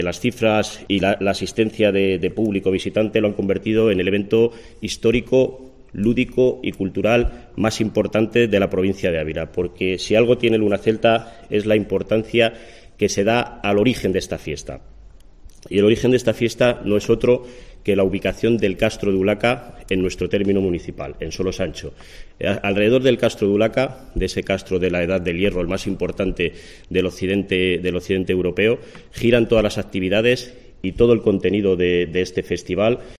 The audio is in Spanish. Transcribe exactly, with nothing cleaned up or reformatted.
Las cifras y la, la asistencia de, de público visitante lo han convertido en el evento histórico, lúdico y cultural más importante de la provincia de Ávila, porque si algo tiene Luna Celta es la importancia que se da al origen de esta fiesta. Y el origen de esta fiesta no es otro que la ubicación del Castro de Ulaca en nuestro término municipal, en Solosancho. Alrededor del Castro de Ulaca, de ese castro de la Edad del Hierro, el más importante del occidente, del occidente europeo, giran todas las actividades y todo el contenido de, de este festival.